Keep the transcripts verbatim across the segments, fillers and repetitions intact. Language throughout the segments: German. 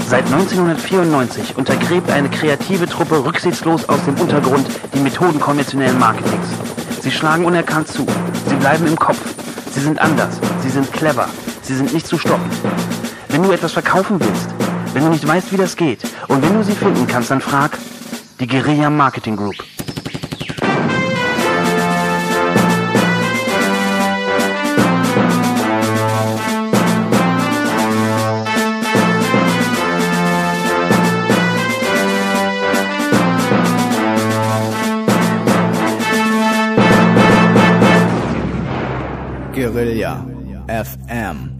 Seit neunzehnhundertvierundneunzig untergräbt eine kreative Truppe rücksichtslos aus dem Untergrund die Methoden konventionellen Marketings. Sie schlagen unerkannt zu. Sie bleiben im Kopf. Sie sind anders. Sie sind clever. Sie sind nicht zu stoppen. Wenn du etwas verkaufen willst, wenn du nicht weißt, wie das geht, und wenn du sie finden kannst, dann frag die Guerilla Marketing Group. Guerilla F M.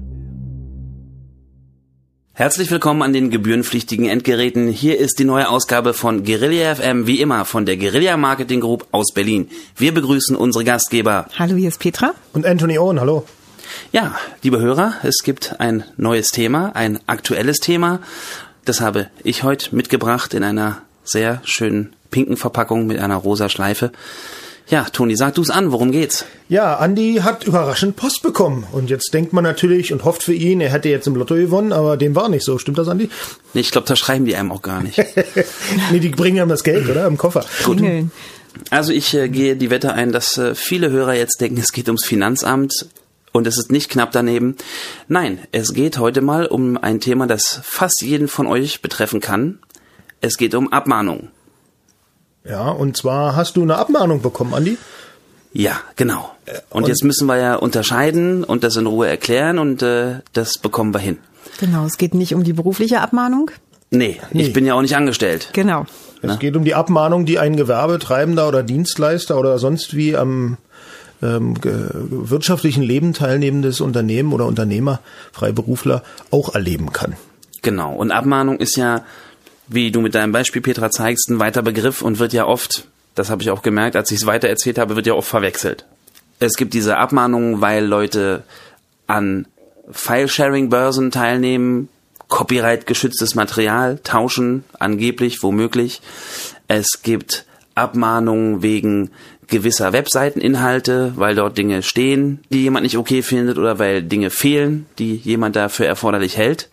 Herzlich willkommen an den gebührenpflichtigen Endgeräten. Hier ist die neue Ausgabe von Guerilla F M, wie immer von der Guerilla Marketing Group aus Berlin. Wir begrüßen unsere Gastgeber. Hallo, hier ist Petra. Und Anthony Owen, hallo. Ja, liebe Hörer, es gibt ein neues Thema, ein aktuelles Thema. Das habe ich heute mitgebracht in einer sehr schönen pinken Verpackung mit einer rosa Schleife. Ja, Toni, sag du's an, worum geht's? Ja, Andi hat überraschend Post bekommen. Und jetzt denkt man natürlich und hofft für ihn, er hätte jetzt im Lotto gewonnen, aber dem war nicht so. Stimmt das, Andi? Nee, ich glaube, da schreiben die einem auch gar nicht. Nee, die bringen ihm das Geld, oder? Im Koffer. Gut. Also ich äh, gehe die Wette ein, dass äh, viele Hörer jetzt denken, es geht ums Finanzamt und es ist nicht knapp daneben. Nein, es geht heute mal um ein Thema, das fast jeden von euch betreffen kann. Es geht um Abmahnung. Ja, und zwar hast du eine Abmahnung bekommen, Andi? Ja, genau. Und, und jetzt müssen wir ja unterscheiden und das in Ruhe erklären und äh, das bekommen wir hin. Genau, es geht nicht um die berufliche Abmahnung. Nee, nee. Ich bin ja auch nicht angestellt. Genau. Es Na? geht um die Abmahnung, die ein Gewerbetreibender oder Dienstleister oder sonst wie am ähm, wirtschaftlichen Leben teilnehmendes Unternehmen oder Unternehmer, Freiberufler auch erleben kann. Genau, und Abmahnung ist ja, wie du mit deinem Beispiel, Petra, zeigst, ein weiter Begriff und wird ja oft, das habe ich auch gemerkt, als ich es weiter erzählt habe, wird ja oft verwechselt. Es gibt diese Abmahnungen, weil Leute an File-Sharing-Börsen teilnehmen, Copyright-geschütztes Material tauschen, angeblich, womöglich. Es gibt Abmahnungen wegen gewisser Webseiteninhalte, weil dort Dinge stehen, die jemand nicht okay findet oder weil Dinge fehlen, die jemand dafür erforderlich hält.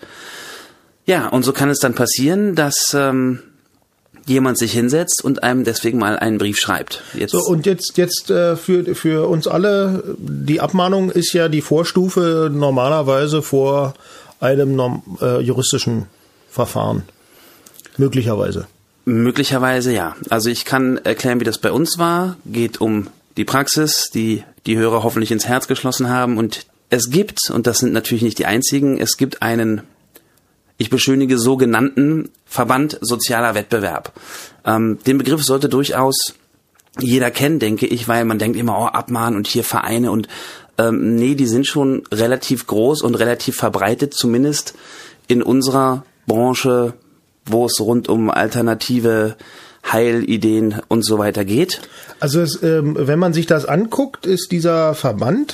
Ja, und so kann es dann passieren, dass ähm, jemand sich hinsetzt und einem deswegen mal einen Brief schreibt. Jetzt so, und jetzt jetzt äh, für für uns alle, die Abmahnung ist ja die Vorstufe normalerweise vor einem norm, äh, juristischen Verfahren. Möglicherweise. Möglicherweise, ja. Also ich kann erklären, wie das bei uns war. Geht um die Praxis, die die Hörer hoffentlich ins Herz geschlossen haben. Und es gibt, und das sind natürlich nicht die einzigen, es gibt einen, ich beschönige, sogenannten Verband Sozialer Wettbewerb. Ähm, den Begriff sollte durchaus jeder kennen, denke ich, weil man denkt immer, oh, Abmahnen und hier Vereine und ähm, nee, die sind schon relativ groß und relativ verbreitet, zumindest in unserer Branche, wo es rund um alternative Heilideen und so weiter geht. Also es, ähm, wenn man sich das anguckt, ist dieser Verband,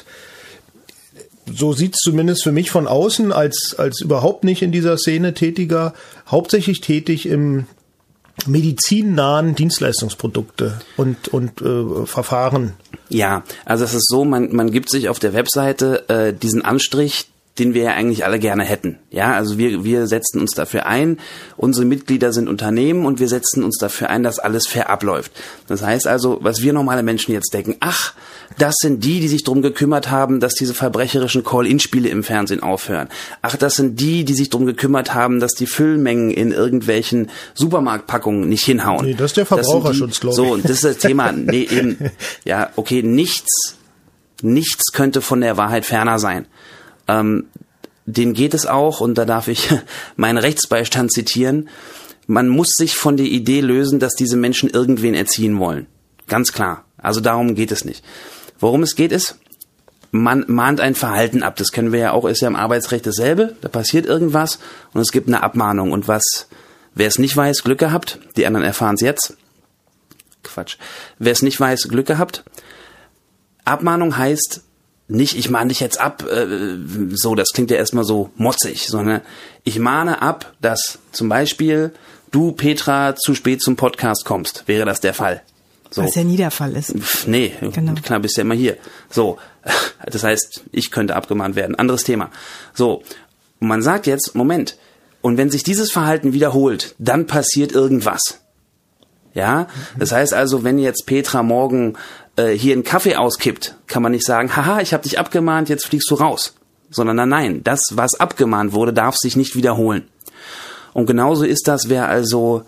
so sieht's zumindest für mich von außen, als als überhaupt nicht in dieser Szene tätiger, hauptsächlich tätig im medizinnahen Dienstleistungsprodukte und und äh, Verfahren. Ja, also es ist so, man man gibt sich auf der Webseite äh, diesen Anstrich, den wir ja eigentlich alle gerne hätten. Ja, also wir wir setzen uns dafür ein, unsere Mitglieder sind Unternehmen und wir setzen uns dafür ein, dass alles fair abläuft. Das heißt also, was wir normale Menschen jetzt denken, ach, das sind die, die sich drum gekümmert haben, dass diese verbrecherischen Call-In-Spiele im Fernsehen aufhören. Ach, das sind die, die sich drum gekümmert haben, dass die Füllmengen in irgendwelchen Supermarktpackungen nicht hinhauen. Nee, das ist der Verbraucherschutz, glaube ich. So, und das ist das Thema. Nee, eben, ja, okay, nichts, nichts könnte von der Wahrheit ferner sein. Ähm, denen geht es auch, und da darf ich meinen Rechtsbeistand zitieren, man muss sich von der Idee lösen, dass diese Menschen irgendwen erziehen wollen. Ganz klar. Also darum geht es nicht. Worum es geht ist, man mahnt ein Verhalten ab. Das kennen wir ja auch, ist ja im Arbeitsrecht dasselbe. Da passiert irgendwas und es gibt eine Abmahnung. Und was, wer es nicht weiß, Glück gehabt. Die anderen erfahren es jetzt. Quatsch. Wer es nicht weiß, Glück gehabt. Abmahnung heißt nicht, ich mahne dich jetzt ab, äh, so, das klingt ja erstmal so motzig, sondern ich mahne ab, dass zum Beispiel du, Petra, zu spät zum Podcast kommst. Wäre das der Fall? So. Was ja nie der Fall ist. Pff, nee, genau. Klar, bist ja immer hier. So, das heißt, ich könnte abgemahnt werden. Anderes Thema. So, und man sagt jetzt, Moment, Und wenn sich dieses Verhalten wiederholt, dann passiert irgendwas. Ja, das heißt also, wenn jetzt Petra morgen äh, hier einen Kaffee auskippt, kann man nicht sagen, haha, ich habe dich abgemahnt, jetzt fliegst du raus. Sondern nein, nein, das, was abgemahnt wurde, darf sich nicht wiederholen. Und genauso ist das, wer also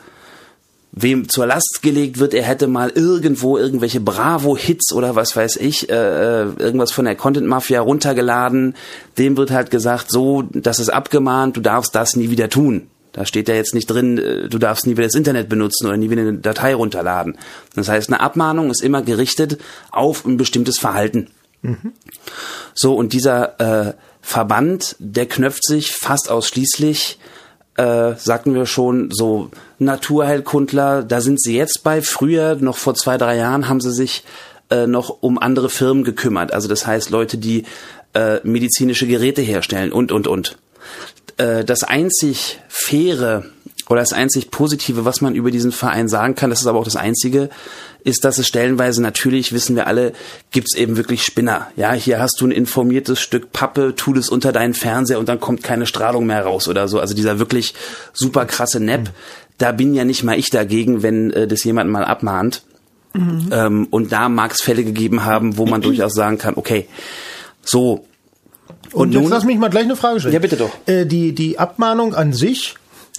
wem zur Last gelegt wird, er hätte mal irgendwo irgendwelche Bravo-Hits oder was weiß ich, äh, irgendwas von der Content-Mafia runtergeladen, dem wird halt gesagt, so, das ist abgemahnt, du darfst das nie wieder tun. Da steht ja jetzt nicht drin, du darfst nie wieder das Internet benutzen oder nie wieder eine Datei runterladen. Das heißt, eine Abmahnung ist immer gerichtet auf ein bestimmtes Verhalten. Mhm. So, und dieser äh, Verband, der knöpft sich fast ausschließlich, äh, sagten wir schon, so Naturheilkundler, da sind sie jetzt bei. Früher, noch vor zwei, drei Jahren, haben sie sich äh, noch um andere Firmen gekümmert. Also das heißt, Leute, die äh, medizinische Geräte herstellen und, und, und. Das einzig Faire oder das einzig Positive, was man über diesen Verein sagen kann, das ist aber auch das Einzige, ist, dass es stellenweise natürlich, wissen wir alle, gibt's eben wirklich Spinner. Ja, hier hast du ein informiertes Stück Pappe, tu das unter deinen Fernseher und dann kommt keine Strahlung mehr raus oder so. Also dieser wirklich super krasse Nepp, mhm. da bin ja nicht mal ich dagegen, wenn äh, das jemand mal abmahnt. Mhm. Ähm, und da mag es Fälle gegeben haben, wo man durchaus sagen kann, okay, so. Und, und jetzt nun, lass mich mal gleich eine Frage stellen. Ja, bitte doch. Äh, die, die Abmahnung an sich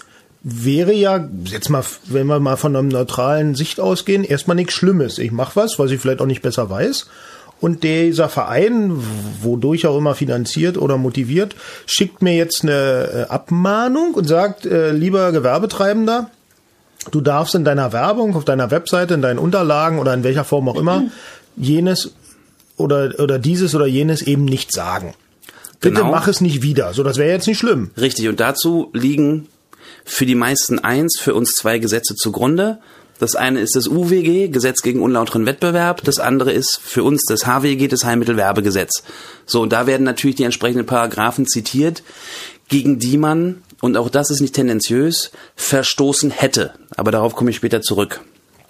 wäre ja, jetzt mal, wenn wir mal von einer neutralen Sicht ausgehen, erstmal nichts Schlimmes. Ich mache was, was ich vielleicht auch nicht besser weiß. Und dieser Verein, wodurch auch immer finanziert oder motiviert, schickt mir jetzt eine Abmahnung und sagt, äh, lieber Gewerbetreibender, du darfst in deiner Werbung, auf deiner Webseite, in deinen Unterlagen oder in welcher Form auch immer, jenes oder, oder dieses oder jenes eben nicht sagen. Bitte genau. Mach es nicht wieder. So, das wäre jetzt nicht schlimm. Richtig. Und dazu liegen für die meisten eins, für uns zwei Gesetze zugrunde. Das eine ist das U W G, Gesetz gegen unlauteren Wettbewerb. Das andere ist für uns das H W G, das Heilmittelwerbegesetz. So, und da werden natürlich die entsprechenden Paragraphen zitiert, gegen die man, und auch das ist nicht tendenziös, verstoßen hätte. Aber darauf komme ich später zurück.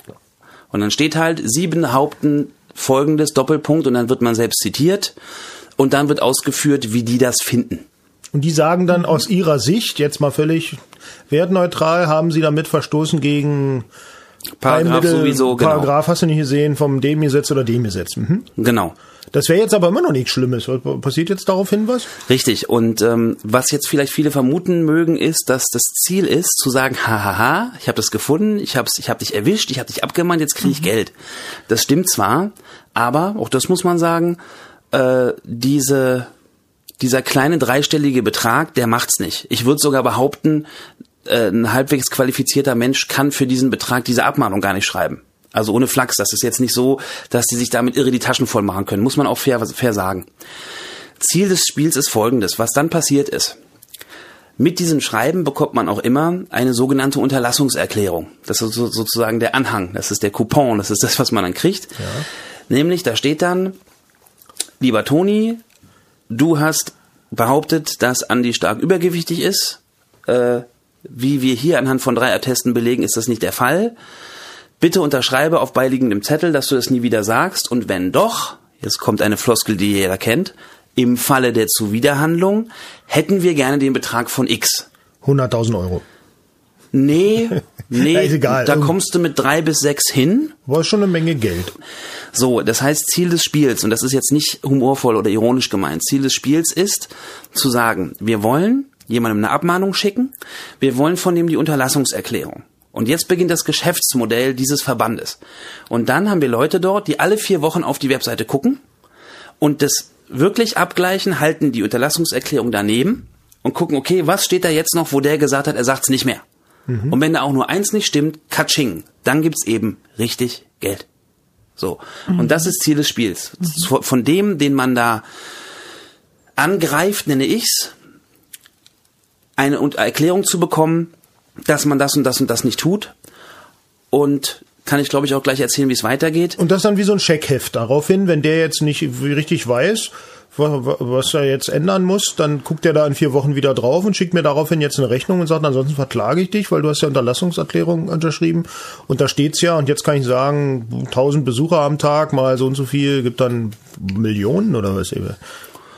Und dann steht halt, Sie behaupten folgendes, Doppelpunkt, und dann wird man selbst zitiert. Und dann wird ausgeführt, wie die das finden. Und die sagen dann aus ihrer Sicht, jetzt mal völlig wertneutral, haben sie damit verstoßen gegen Paragraph sowieso, genau. Paragraph hast du nicht gesehen, vom dem Gesetz oder dem Gesetz. Mhm. Genau. Das wäre jetzt aber immer noch nichts Schlimmes. Passiert jetzt daraufhin was? Richtig. Und ähm, was jetzt vielleicht viele vermuten mögen, ist, dass das Ziel ist, zu sagen, hahaha, ich habe das gefunden, ich habe ich hab dich erwischt, ich habe dich abgemahnt, jetzt kriege ich mhm. Geld. Das stimmt zwar, aber, auch das muss man sagen, Äh, diese, dieser kleine dreistellige Betrag, der macht's nicht. Ich würde sogar behaupten, äh, ein halbwegs qualifizierter Mensch kann für diesen Betrag diese Abmahnung gar nicht schreiben. Also ohne Flachs. Das ist jetzt nicht so, dass die sich damit irre die Taschen voll machen können. Muss man auch fair, fair sagen. Ziel des Spiels ist folgendes. Was dann passiert ist. Mit diesem Schreiben bekommt man auch immer eine sogenannte Unterlassungserklärung. Das ist so, sozusagen der Anhang. Das ist der Coupon. Das ist das, was man dann kriegt. Ja. Nämlich, da steht dann, lieber Toni, du hast behauptet, dass Andi stark übergewichtig ist. Äh, wie wir hier anhand von drei Attesten belegen, ist das nicht der Fall. Bitte unterschreibe auf beiliegendem Zettel, dass du das nie wieder sagst. Und wenn doch, jetzt kommt eine Floskel, die jeder kennt, im Falle der Zuwiderhandlung hätten wir gerne den Betrag von X. hunderttausend Euro. Nee, nee, ja, ist egal. Da kommst du mit drei bis sechs hin. War schon eine Menge Geld. So, das heißt, Ziel des Spiels, und das ist jetzt nicht humorvoll oder ironisch gemeint, Ziel des Spiels ist, zu sagen, wir wollen jemandem eine Abmahnung schicken, wir wollen von dem die Unterlassungserklärung. Und jetzt beginnt das Geschäftsmodell dieses Verbandes. Und dann haben wir Leute dort, die alle vier Wochen auf die Webseite gucken und das wirklich abgleichen, halten die Unterlassungserklärung daneben und gucken, okay, was steht da jetzt noch, wo der gesagt hat, er sagt's nicht mehr. Mhm. Und wenn da auch nur eins nicht stimmt, katsching, dann gibt's eben richtig Geld. So. Mhm. Und das ist Ziel des Spiels. Mhm. Von dem, den man da angreift, nenne ich's, eine Erklärung zu bekommen, dass man das und das und das nicht tut. Und kann ich, glaube ich, auch gleich erzählen, wie es weitergeht. Und das dann wie so ein Checkheft daraufhin, wenn der jetzt nicht richtig weiß, was er jetzt ändern muss, dann guckt er da in vier Wochen wieder drauf und schickt mir daraufhin jetzt eine Rechnung und sagt, ansonsten verklage ich dich, weil du hast ja Unterlassungserklärung unterschrieben und da steht's ja und jetzt kann ich sagen, tausend Besucher am Tag, mal so und so viel, gibt dann Millionen oder was eben.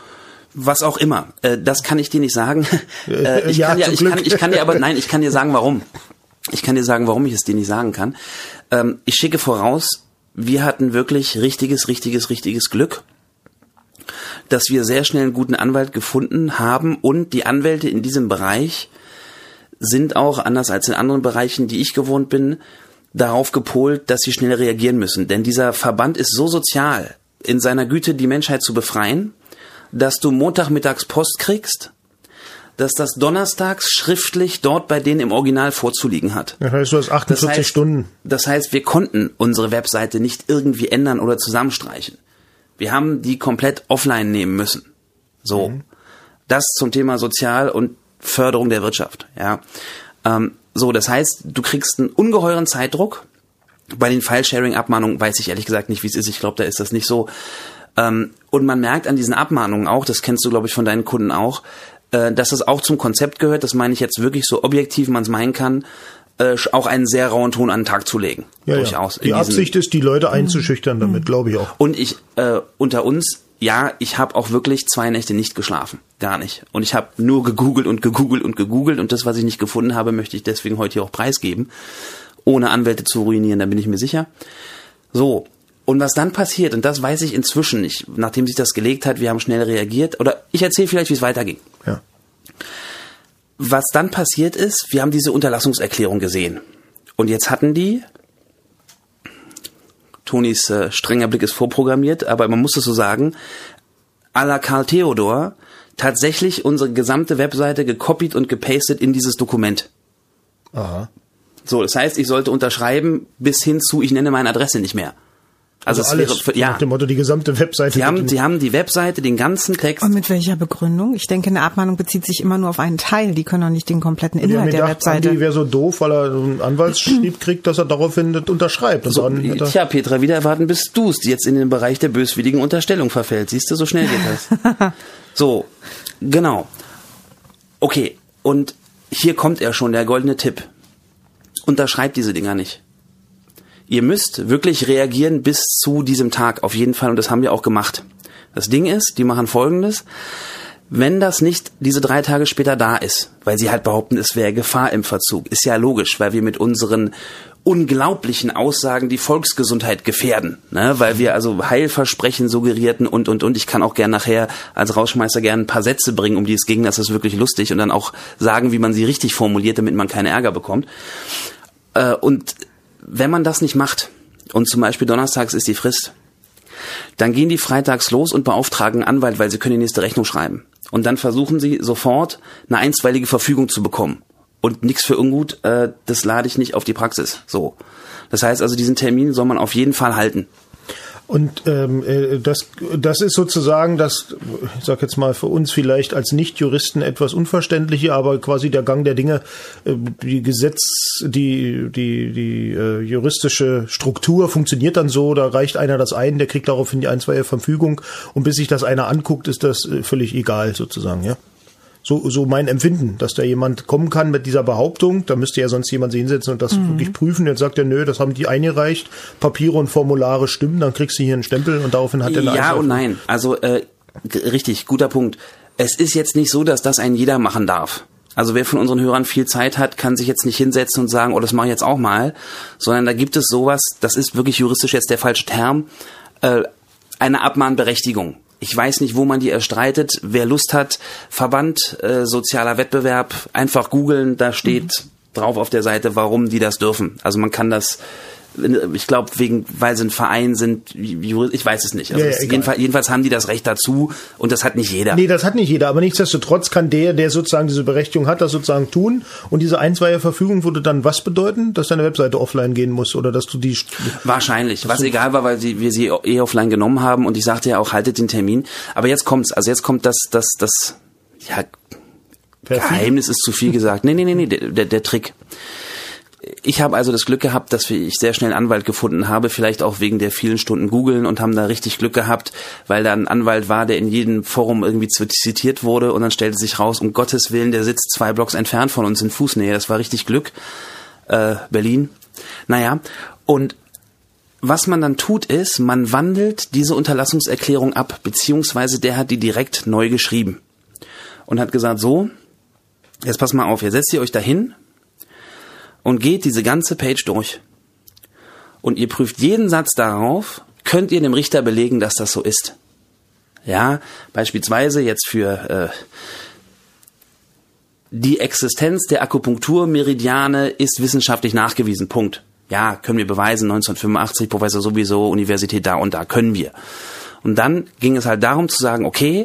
Was auch immer. Äh, das kann ich dir nicht sagen. Äh, ich, ja, kann ja, zum ich, Glück. kann, ich kann dir aber, nein, ich kann dir sagen, warum. Ich kann dir sagen, warum ich es dir nicht sagen kann. Ähm, ich schicke voraus, wir hatten wirklich richtiges, richtiges, richtiges Glück, dass wir sehr schnell einen guten Anwalt gefunden haben, und die Anwälte in diesem Bereich sind auch, anders als in anderen Bereichen, die ich gewohnt bin, darauf gepolt, dass sie schnell reagieren müssen. Denn dieser Verband ist so sozial in seiner Güte, die Menschheit zu befreien, dass du Montagmittags Post kriegst, dass das donnerstags schriftlich dort bei denen im Original vorzuliegen hat. Das heißt, du hast achtundvierzig das heißt, Stunden. Das heißt, wir konnten unsere Webseite nicht irgendwie ändern oder zusammenstreichen. Wir haben die komplett offline nehmen müssen. So. Mhm. Das zum Thema Sozial- und Förderung der Wirtschaft. Ja. Ähm, so, das heißt, du kriegst einen ungeheuren Zeitdruck. Bei den File-Sharing-Abmahnungen weiß ich ehrlich gesagt nicht, wie es ist. Ich glaube, da ist das nicht so. Ähm, und man merkt an diesen Abmahnungen auch, das kennst du, glaube ich, von deinen Kunden auch, äh, dass es auch zum Konzept gehört, das meine ich jetzt wirklich so objektiv man es meinen kann, äh, auch einen sehr rauen Ton an den Tag zu legen. Ja, durchaus. ja. Die Absicht ist, die Leute einzuschüchtern damit, glaube ich auch. Und ich, äh, unter uns, ja, ich habe auch wirklich zwei Nächte nicht geschlafen. Gar nicht. Und ich habe nur gegoogelt und gegoogelt und gegoogelt, und das, was ich nicht gefunden habe, möchte ich deswegen heute hier auch preisgeben. Ohne Anwälte zu ruinieren, da bin ich mir sicher. So. Und was dann passiert, und das weiß ich inzwischen nicht, nachdem sich das gelegt hat, wir haben schnell reagiert, oder ich erzähle vielleicht, wie es weiterging. Ja. Was dann passiert ist, wir haben diese Unterlassungserklärung gesehen. Und jetzt hatten die, Tonis äh, strenger Blick ist vorprogrammiert, aber man muss es so sagen, à la Karl Theodor tatsächlich unsere gesamte Webseite gekopiert und gepastet in dieses Dokument. Aha. So, das heißt, ich sollte unterschreiben bis hin zu, ich nenne meine Adresse nicht mehr. Also, Also es alles, wäre, ja. nach dem Motto, die gesamte Webseite. Sie haben, sie haben die Webseite, den ganzen Text. Und mit welcher Begründung? Ich denke, eine Abmahnung bezieht sich immer nur auf einen Teil. Die können doch nicht den kompletten Inhalt der gedacht, Webseite. Andi wäre so doof, weil er einen Anwaltsschrieb kriegt, dass er daraufhin das unterschreibt. Und So, dann hätte er- tja, Petra, wieder erwarten, bis du es jetzt in den Bereich der böswilligen Unterstellung verfällt. Siehst du, so schnell geht das. So, genau. Okay, und hier kommt er schon, der goldene Tipp. Unterschreibt diese Dinger nicht. Ihr müsst wirklich reagieren bis zu diesem Tag, auf jeden Fall, und das haben wir auch gemacht. Das Ding ist, die machen Folgendes: Wenn das nicht diese drei Tage später da ist, weil sie halt behaupten, es wäre Gefahr im Verzug, ist ja logisch, weil wir mit unseren unglaublichen Aussagen die Volksgesundheit gefährden, ne? Weil wir also Heilversprechen suggerierten und, und, und. Ich kann auch gern nachher als Rausschmeißer gerne ein paar Sätze bringen, um die es ging, das ist wirklich lustig, und dann auch sagen, wie man sie richtig formuliert, damit man keinen Ärger bekommt. Äh, und wenn man das nicht macht, und zum Beispiel donnerstags ist die Frist, dann gehen die freitags los und beauftragen einen Anwalt, weil sie können die nächste Rechnung schreiben. Und dann versuchen sie sofort eine einstweilige Verfügung zu bekommen. Und nichts für ungut, äh, das lade ich nicht auf die Praxis. So. Das heißt also, diesen Termin soll man auf jeden Fall halten. Und ähm, äh, das, das ist sozusagen das, ich sag jetzt mal für uns vielleicht als Nicht-Juristen etwas unverständliche, aber quasi der Gang der Dinge, äh, die Gesetz, die die die äh, juristische Struktur funktioniert dann so, da reicht einer das ein, der kriegt daraufhin die einstweilige Verfügung, und bis sich das einer anguckt, ist das äh, völlig egal sozusagen, ja. So, so mein Empfinden, dass da jemand kommen kann mit dieser Behauptung, da müsste ja sonst jemand sich hinsetzen und das mhm. wirklich prüfen. Jetzt sagt er, nö, das haben die eingereicht, Papiere und Formulare stimmen, dann kriegst du hier einen Stempel und daraufhin hat er eine Ja und nein, also äh, g- richtig, guter Punkt. Es ist jetzt nicht so, dass das ein jeder machen darf. Also wer von unseren Hörern viel Zeit hat, kann sich jetzt nicht hinsetzen und sagen, oh, das mache ich jetzt auch mal, sondern da gibt es sowas, das ist wirklich juristisch jetzt der falsche Term, äh, eine Abmahnberechtigung. Ich weiß nicht, wo man die erstreitet. Wer Lust hat, Verband, äh, sozialer Wettbewerb, einfach googeln, da steht mhm. drauf auf der Seite, warum die das dürfen. Also man kann das, ich glaube, wegen, weil sie ein Verein sind, ich weiß es nicht. Also ja, ja, es jedenfalls, jedenfalls haben die das Recht dazu, und das hat nicht jeder. Nee, das hat nicht jeder, aber nichtsdestotrotz kann der, der sozusagen diese Berechtigung hat, das sozusagen tun, und diese einstweilige Verfügung würde dann was bedeuten? Dass deine Webseite offline gehen muss oder dass du die... Wahrscheinlich, was egal war, weil sie, wir sie eh offline genommen haben, und ich sagte ja auch, haltet den Termin. Aber jetzt kommt's, also jetzt kommt das, das, das, ja, Perfekt. Geheimnis ist zu viel gesagt. Nee, nee, nee, nee, der, der, der Trick. Ich habe also das Glück gehabt, dass ich sehr schnell einen Anwalt gefunden habe, vielleicht auch wegen der vielen Stunden googeln, und haben da richtig Glück gehabt, weil da ein Anwalt war, der in jedem Forum irgendwie zitiert wurde, und dann stellte sich raus, um Gottes Willen, der sitzt zwei Blocks entfernt von uns in Fußnähe. Das war richtig Glück. Äh, Berlin. Naja, und was man dann tut ist, man wandelt diese Unterlassungserklärung ab, beziehungsweise der hat die direkt neu geschrieben und hat gesagt, so, jetzt pass mal auf, ihr setzt ihr euch dahin und geht diese ganze Page durch und ihr prüft jeden Satz darauf, könnt ihr dem Richter belegen, dass das so ist. Ja, beispielsweise jetzt für äh, die Existenz der Akupunkturmeridiane ist wissenschaftlich nachgewiesen, Punkt. Ja, können wir beweisen, neunzehnhundertfünfundachtzig, Professor sowieso, Universität da und da, können wir. Und dann ging es halt darum zu sagen, okay,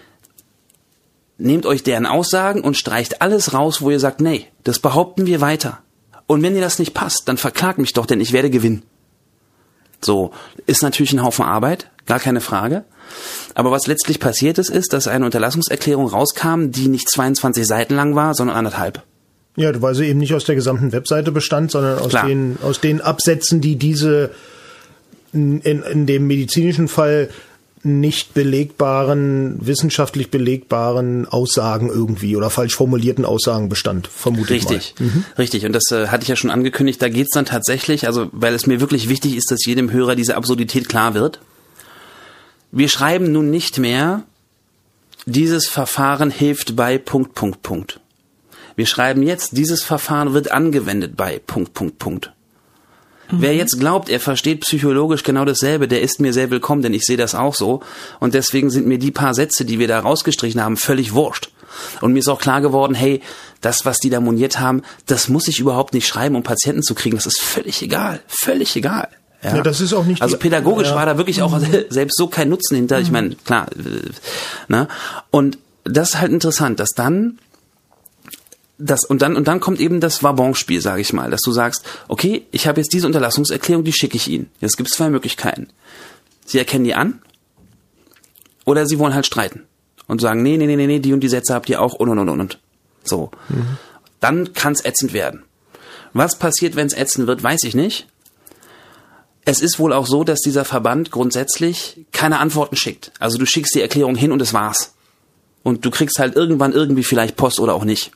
nehmt euch deren Aussagen und streicht alles raus, wo ihr sagt, nee, das behaupten wir weiter. Und wenn ihr das nicht passt, dann verklagt mich doch, denn ich werde gewinnen. So, ist natürlich ein Haufen Arbeit, gar keine Frage. Aber was letztlich passiert ist, ist, dass eine Unterlassungserklärung rauskam, die nicht zweiundzwanzig Seiten lang war, sondern anderthalb. Ja, weil sie eben nicht aus der gesamten Webseite bestand, sondern aus den, aus den Absätzen, die diese in, in dem medizinischen Fall nicht belegbaren, wissenschaftlich belegbaren Aussagen irgendwie oder falsch formulierten Aussagen bestand, vermute ich mal. Richtig, mhm. richtig. Und das äh, hatte ich ja schon angekündigt, da geht's dann tatsächlich, also weil es mir wirklich wichtig ist, dass jedem Hörer diese Absurdität klar wird. Wir schreiben nun nicht mehr, dieses Verfahren hilft bei Punkt, Punkt, Punkt. Wir schreiben jetzt, dieses Verfahren wird angewendet bei Punkt, Punkt, Punkt. Mhm. Wer jetzt glaubt, er versteht psychologisch genau dasselbe, der ist mir sehr willkommen, denn ich sehe das auch so. Und deswegen sind mir die paar Sätze, die wir da rausgestrichen haben, völlig wurscht. Und mir ist auch klar geworden, hey, das, was die da moniert haben, das muss ich überhaupt nicht schreiben, um Patienten zu kriegen. Das ist völlig egal, völlig egal. Ja. Ja, das ist auch nicht. Also pädagogisch ja. war da wirklich auch selbst so kein Nutzen hinter. Ich meine, klar, ne? Und das ist halt interessant, dass dann das und dann und dann kommt eben das Wabonspiel, sage ich mal, dass du sagst, okay, ich habe jetzt diese Unterlassungserklärung, die schicke ich Ihnen. Jetzt gibt es zwei Möglichkeiten. Sie erkennen die an oder Sie wollen halt streiten und sagen, nee, nee, nee, nee, die und die Sätze habt ihr auch und und und und. So. Mhm. Dann kann es ätzend werden. Was passiert, wenn es ätzend wird, weiß ich nicht. Es ist wohl auch so, dass dieser Verband grundsätzlich keine Antworten schickt. Also du schickst die Erklärung hin und es war's. Und du kriegst halt irgendwann irgendwie vielleicht Post oder auch nicht.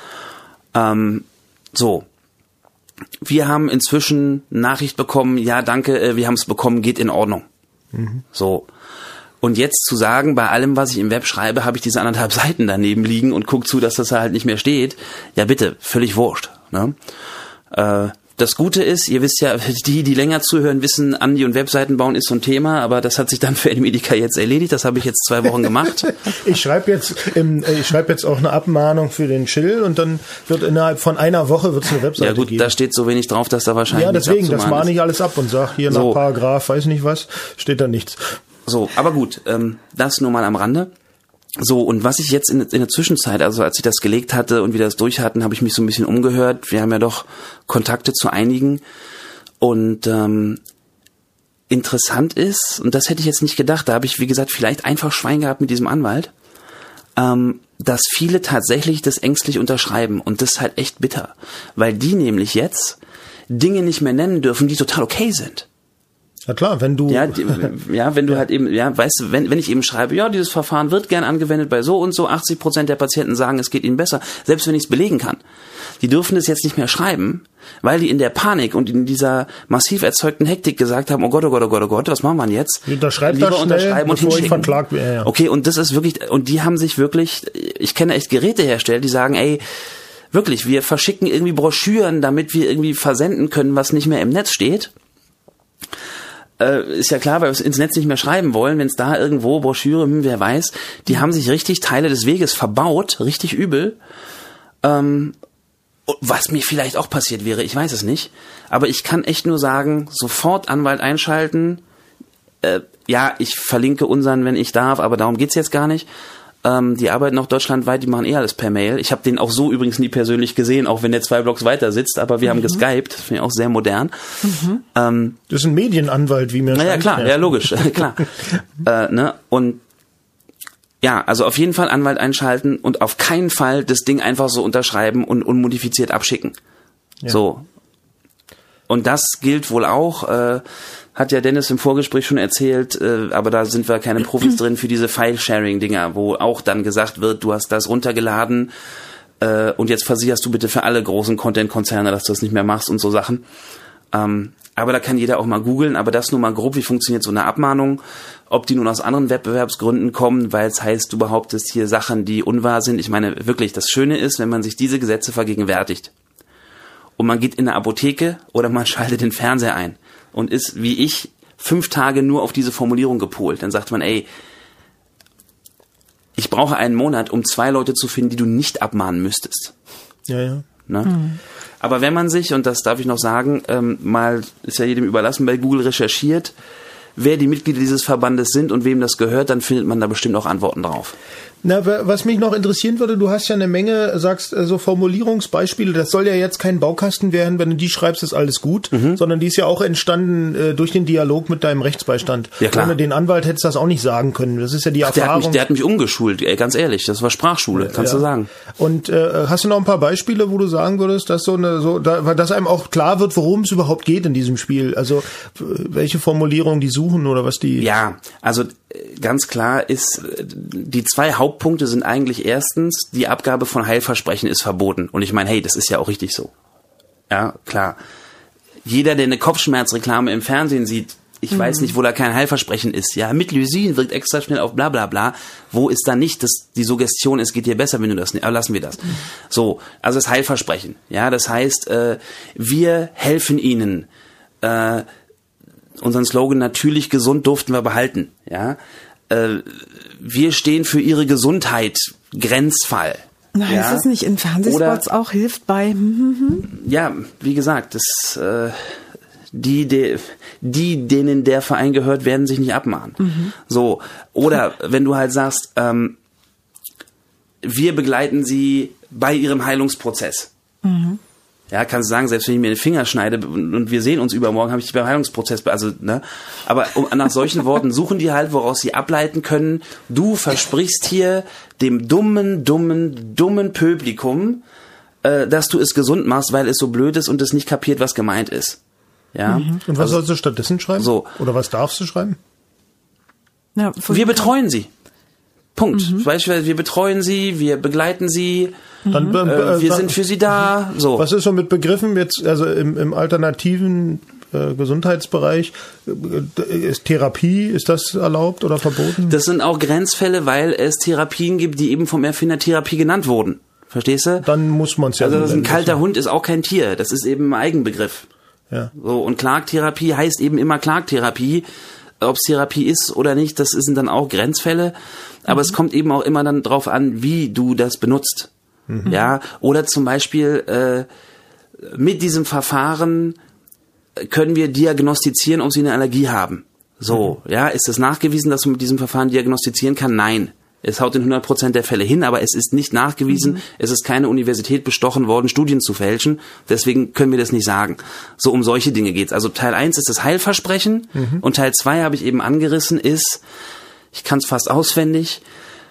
Ähm, so. Wir haben inzwischen Nachricht bekommen, ja danke, wir haben es bekommen, geht in Ordnung. Mhm. So. Und jetzt zu sagen, bei allem, was ich im Web schreibe, habe ich diese anderthalb Seiten daneben liegen und guck zu, dass das halt nicht mehr steht. Ja bitte, völlig wurscht. Ne? Äh, Das Gute ist, ihr wisst ja, die, die länger zuhören, wissen, Andi und Webseiten bauen ist so ein Thema, aber das hat sich dann für N-Medica jetzt erledigt. Das habe ich jetzt zwei Wochen gemacht. Ich schreibe jetzt, im, ich schreibe jetzt auch eine Abmahnung für den Chill und dann wird innerhalb von einer Woche wird's eine Webseite geben. Ja gut, geben. Da steht so wenig drauf, dass da wahrscheinlich ja, deswegen, nichts das mahne ich alles ab und sag hier so. Nach Paragraph, weiß nicht was, steht da nichts. So, aber gut, ähm, das nur mal am Rande. So, und was ich jetzt in, in der Zwischenzeit, also als ich das gelegt hatte und wir das durch hatten, habe ich mich so ein bisschen umgehört. Wir haben ja doch Kontakte zu einigen. Und ähm, interessant ist, und das hätte ich jetzt nicht gedacht, da habe ich, wie gesagt, vielleicht einfach Schwein gehabt mit diesem Anwalt, ähm, dass viele tatsächlich das ängstlich unterschreiben. Und das ist halt echt bitter. Weil die nämlich jetzt Dinge nicht mehr nennen dürfen, die total okay sind. Ja klar, wenn du ja, die, ja, wenn du ja. halt eben, ja, weißt du, wenn wenn ich eben schreibe, ja, dieses Verfahren wird gern angewendet bei so und so, achtzig Prozent der Patienten sagen, es geht ihnen besser, selbst wenn ich es belegen kann. Die dürfen es jetzt nicht mehr schreiben, weil die in der Panik und in dieser massiv erzeugten Hektik gesagt haben, oh Gott, oh Gott, oh Gott, oh Gott, was machen wir denn jetzt? Unterschreibt das schnell, unterschreiben und bevor hinschicken. Ich verklagt werde. Ja. Okay, und das ist wirklich, und die haben sich wirklich, ich kenne echt Gerätehersteller, die sagen, ey, wirklich, wir verschicken irgendwie Broschüren, damit wir irgendwie versenden können, was nicht mehr im Netz steht. Ist ja klar, weil wir es ins Netz nicht mehr schreiben wollen, wenn es da irgendwo Broschüre, hm, wer weiß, die haben sich richtig Teile des Weges verbaut, richtig übel. Ähm, was mir vielleicht auch passiert wäre, ich weiß es nicht. Aber ich kann echt nur sagen, sofort Anwalt einschalten. Äh, ja, ich verlinke unseren, wenn ich darf, aber darum geht's jetzt gar nicht. Ähm, die arbeiten auch deutschlandweit, die machen eh alles per Mail. Ich habe den auch so übrigens nie persönlich gesehen, auch wenn der zwei Blocks weiter sitzt, aber wir mhm. haben geskypt, finde ich auch sehr modern. Mhm. Ähm, das ist ein Medienanwalt, wie mir scheint. Naja, klar, ja, logisch, klar. äh, ne? Und ja, also auf jeden Fall Anwalt einschalten und auf keinen Fall das Ding einfach so unterschreiben und unmodifiziert abschicken. Ja. So. Und das gilt wohl auch, äh, hat ja Dennis im Vorgespräch schon erzählt, äh, aber da sind wir keine Profis drin für diese File-Sharing-Dinger, wo auch dann gesagt wird, du hast das runtergeladen äh, und jetzt versicherst du bitte für alle großen Content-Konzerne, dass du das nicht mehr machst und so Sachen. Ähm, aber da kann jeder auch mal googeln, aber das nur mal grob, wie funktioniert so eine Abmahnung, ob die nun aus anderen Wettbewerbsgründen kommen, weil es heißt, du behauptest hier Sachen, die unwahr sind. Ich meine, wirklich, das Schöne ist, wenn man sich diese Gesetze vergegenwärtigt und man geht in eine Apotheke oder man schaltet den Fernseher ein und ist, wie ich, fünf Tage nur auf diese Formulierung gepolt, dann sagt man, ey, ich brauche einen Monat, um zwei Leute zu finden, die du nicht abmahnen müsstest. Ja, ja. Ne? Mhm. Aber wenn man sich, und das darf ich noch sagen, ähm, mal ist ja jedem überlassen, bei Google recherchiert, wer die Mitglieder dieses Verbandes sind und wem das gehört, dann findet man da bestimmt auch Antworten drauf. Na, was mich noch interessieren würde, du hast ja eine Menge, sagst so also Formulierungsbeispiele, das soll ja jetzt kein Baukasten werden, wenn du die schreibst, ist alles gut, mhm. sondern die ist ja auch entstanden äh, durch den Dialog mit deinem Rechtsbeistand. Ja, klar. Ohne den Anwalt hättest du das auch nicht sagen können, das ist ja die Ach, der Erfahrung. Hat mich, der hat mich umgeschult, ey, ganz ehrlich, das war Sprachschule, kannst ja. du sagen. Und äh, hast du noch ein paar Beispiele, wo du sagen würdest, dass so eine, so, da, dass einem auch klar wird, worum es überhaupt geht in diesem Spiel, also welche Formulierungen die suchen oder was die... Ja, also ganz klar ist, die zwei Hauptpunkte sind eigentlich erstens, die Abgabe von Heilversprechen ist verboten. Und ich meine, hey, das ist ja auch richtig so. Ja, klar. Jeder, der eine Kopfschmerzreklame im Fernsehen sieht, ich mhm. weiß nicht, wo da kein Heilversprechen ist. Ja, mit Lysin wirkt extra schnell auf bla bla bla. Wo ist da nicht das, die Suggestion, es geht dir besser, wenn du das nicht, aber lassen wir das. Mhm. So, also das Heilversprechen. Ja, das heißt, äh, wir helfen Ihnen, äh, unseren Slogan natürlich gesund durften wir behalten. Ja, äh, wir stehen für ihre Gesundheit. Grenzfall. Na, heißt ja? es nicht in Fernsehspots Oder, auch hilft bei? Hm, hm, hm? Ja, wie gesagt, das äh, die, die die denen der Verein gehört, werden sich nicht abmahnen. Mhm. So, oder wenn du halt sagst, ähm, wir begleiten sie bei ihrem Heilungsprozess. Mhm. Ja, kannst du sagen, selbst wenn ich mir den Finger schneide und wir sehen uns übermorgen, habe ich beim Heilungsprozess, also, ne, aber um, nach solchen Worten suchen die halt, woraus sie ableiten können, du versprichst hier dem dummen, dummen, dummen Publikum, äh, dass du es gesund machst, weil es so blöd ist und es nicht kapiert, was gemeint ist. Ja. Mhm. Und was also, sollst du stattdessen schreiben? So. Oder was darfst du schreiben? Ja, wir betreuen sie. Punkt. Mhm. Beispielsweise, wir betreuen sie, wir begleiten sie, dann, äh, wir dann, sind für sie da. So. Was ist so mit Begriffen jetzt, also im, im alternativen äh, Gesundheitsbereich, äh, ist Therapie, ist das erlaubt oder verboten? Das sind auch Grenzfälle, weil es Therapien gibt, die eben vom Erfinder Therapie genannt wurden. Verstehst du? Dann muss man es ja. Also das ist ein kalter Hund ist auch kein Tier, das ist eben ein Eigenbegriff. Ja. So, und Klagtherapie heißt eben immer Klagtherapie. Ob es Therapie ist oder nicht, das sind dann auch Grenzfälle. Aber mhm. es kommt eben auch immer dann drauf an, wie du das benutzt. Mhm. Ja, oder zum Beispiel äh, mit diesem Verfahren können wir diagnostizieren, ob sie eine Allergie haben. So, mhm. ja, ist es nachgewiesen, dass man mit diesem Verfahren diagnostizieren kann? Nein. Es haut in hundert Prozent der Fälle hin, aber es ist nicht nachgewiesen. Mhm. Es ist keine Universität bestochen worden, Studien zu fälschen. Deswegen können wir das nicht sagen. So, um solche Dinge geht's. Also Teil eins ist das Heilversprechen mhm. und Teil zwei habe ich eben angerissen, ist, ich kann es fast auswendig,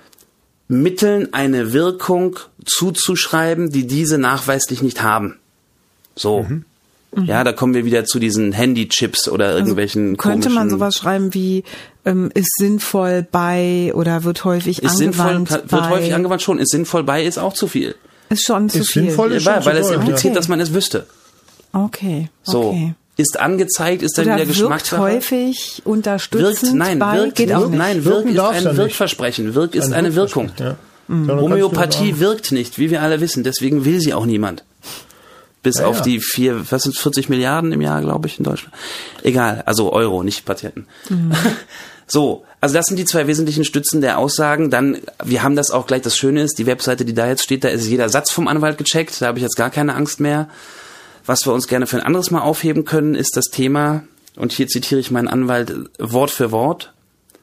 Mitteln eine Wirkung zuzuschreiben, die diese nachweislich nicht haben. So. Mhm. Ja, da kommen wir wieder zu diesen Handychips oder irgendwelchen also könnte komischen... man sowas schreiben wie, ähm, ist sinnvoll bei oder wird häufig ist angewandt sinnvoll, bei... Wird häufig angewandt schon, ist sinnvoll bei, ist auch zu viel. Ist schon zu ist viel. Sinnvoll ist ja, schon weil zu es doll, impliziert, okay. dass man es wüsste. Okay, so. okay. Ist angezeigt, ist dann oder wieder Geschmackssache. Wirkt häufig unterstützend wirkt, nein, bei, wirkt, geht wirkt, auch nicht. Nein, wirken wirkt ist ein ja Wirkversprechen. Wirkt ist ein eine Wirkung. Ja. Mhm. Homöopathie wirkt nicht, wie wir alle wissen. Deswegen will sie auch niemand. Bis ja, auf ja. die vier, was sind vierzig Milliarden im Jahr, glaube ich, in Deutschland. Egal, also Euro, nicht Patienten. Mhm. So, also das sind die zwei wesentlichen Stützen der Aussagen. Dann, wir haben das auch gleich, das Schöne ist, die Webseite, die da jetzt steht, da ist jeder Satz vom Anwalt gecheckt. Da habe ich jetzt gar keine Angst mehr. Was wir uns gerne für ein anderes Mal aufheben können, ist das Thema, und hier zitiere ich meinen Anwalt Wort für Wort: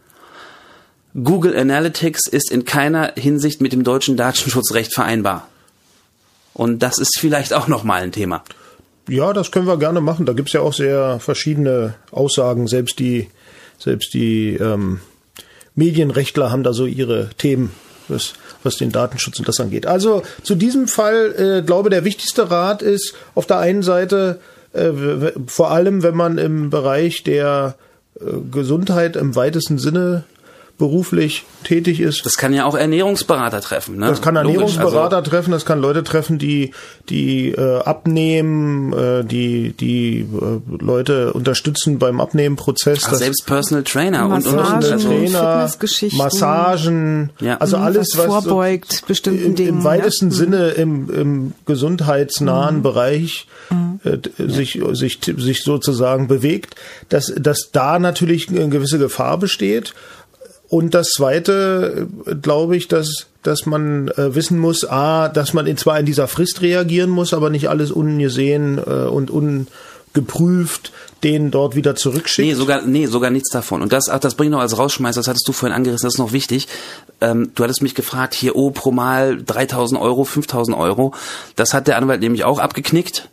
Google Analytics ist in keiner Hinsicht mit dem deutschen Datenschutzrecht vereinbar. Und das ist vielleicht auch nochmal ein Thema. Ja, das können wir gerne machen. Da gibt's ja auch sehr verschiedene Aussagen. Selbst die, selbst die ähm, Medienrechtler haben da so ihre Themen, was, was den Datenschutz und das angeht. Also zu diesem Fall, äh, glaube der wichtigste Rat ist auf der einen Seite, äh, vor allem wenn man im Bereich der äh, Gesundheit im weitesten Sinne beruflich tätig ist. Das kann ja auch Ernährungsberater treffen, ne? Das kann Ernährungsberater Logisch, also treffen, das kann Leute treffen, die die äh, abnehmen, äh, die die äh, Leute unterstützen beim Abnehmenprozess. Ach, selbst Personal Trainer und, und, und Massagen, also, Trainer, Fitnessgeschichten. Massagen, Ja. also Mhm, alles, was was vorbeugt so bestimmten im, Dingen, im weitesten ja. Sinne im, im gesundheitsnahen Mhm. Bereich äh, sich sich sich sozusagen bewegt, dass dass da natürlich eine gewisse Gefahr besteht. Und das Zweite, äh, glaube ich, dass dass man äh, wissen muss, a, dass man in, zwar in dieser Frist reagieren muss, aber nicht alles ungesehen äh, und ungeprüft den dort wieder zurückschickt. Nee, sogar, nee, sogar nichts davon. Und das, ach, das bringt noch als Rausschmeißer, das hattest du vorhin angerissen, das ist noch wichtig. Ähm, du hattest mich gefragt, hier, oh, pro Mal dreitausend Euro, fünftausend Euro. Das hat der Anwalt nämlich auch abgeknickt.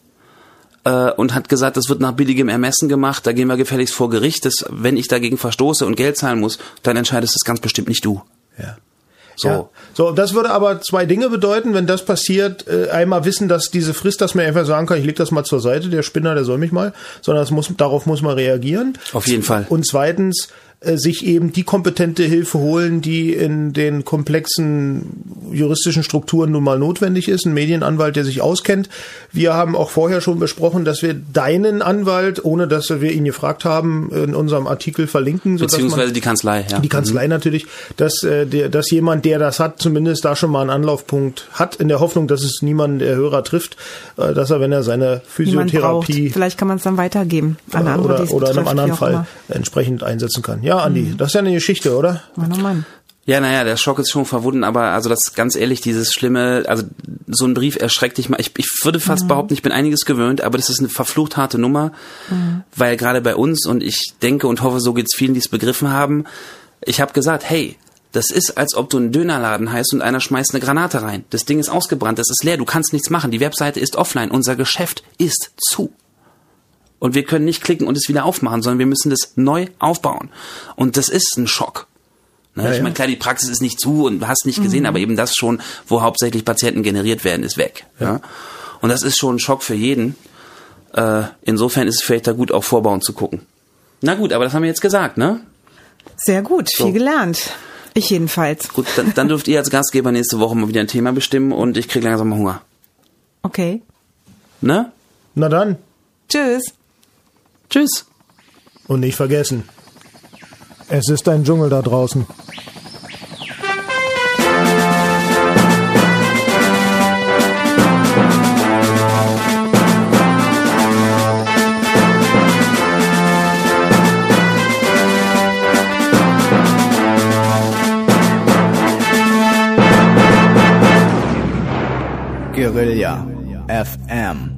Und hat gesagt, das wird nach billigem Ermessen gemacht, da gehen wir gefälligst vor Gericht. Das, wenn ich dagegen verstoße und Geld zahlen muss, dann entscheidest das ganz bestimmt nicht du. Ja. So. Ja. So, das würde aber zwei Dinge bedeuten, wenn das passiert. Äh, einmal wissen, dass diese Frist, dass man einfach sagen kann, ich leg das mal zur Seite, der Spinner, der soll mich mal, sondern das muss, darauf muss man reagieren. Auf jeden Fall. Und zweitens, äh, sich eben die kompetente Hilfe holen, die in den komplexen juristischen Strukturen nun mal notwendig ist. Ein Medienanwalt, der sich auskennt. Wir haben auch vorher schon besprochen, dass wir deinen Anwalt, ohne dass wir ihn gefragt haben, in unserem Artikel verlinken. Beziehungsweise die Kanzlei, ja. Die Kanzlei mhm. natürlich, dass, äh, der, dass jemand, der das hat, zumindest da schon mal einen Anlaufpunkt hat, in der Hoffnung, dass es niemanden der Hörer trifft, äh, dass er, wenn er seine Physiotherapie... Vielleicht kann man es dann weitergeben an äh, andere, oder, die es oder in einem betrifft, anderen wie auch Fall immer. entsprechend einsetzen kann. Ja, Andi, mhm. das ist ja eine Geschichte, oder? Mann, oh Mann. Ja, naja, der Schock ist schon verwunden, aber also das ganz ehrlich, dieses schlimme, also so ein Brief erschreckt dich mal. Ich, ich würde fast mhm. behaupten, ich bin einiges gewöhnt, aber das ist eine verflucht harte Nummer, mhm. weil gerade bei uns, und ich denke und hoffe, so geht's vielen, die es begriffen haben, ich habe gesagt, hey, das ist, als ob du einen Dönerladen heißt und einer schmeißt eine Granate rein. Das Ding ist ausgebrannt, das ist leer, du kannst nichts machen, die Webseite ist offline, unser Geschäft ist zu. Und wir können nicht klicken und es wieder aufmachen, sondern wir müssen das neu aufbauen. Und das ist ein Schock. Ne? Ja, ich ja. meine, klar, die Praxis ist nicht zu und du hast nicht gesehen, mhm. aber eben das schon, wo hauptsächlich Patienten generiert werden, ist weg. Ja. Ja? Und das ist schon ein Schock für jeden. Äh, insofern ist es vielleicht da gut, auch vorbauen zu gucken. Na gut, aber das haben wir jetzt gesagt, ne? Sehr gut, So. viel gelernt. Ich jedenfalls. Gut, dann, dann dürft ihr als Gastgeber nächste Woche mal wieder ein Thema bestimmen und ich kriege langsam mal Hunger. Okay. Ne? Na dann. Tschüss. Tschüss. Und nicht vergessen, es ist ein Dschungel da draußen. Guerilla F M.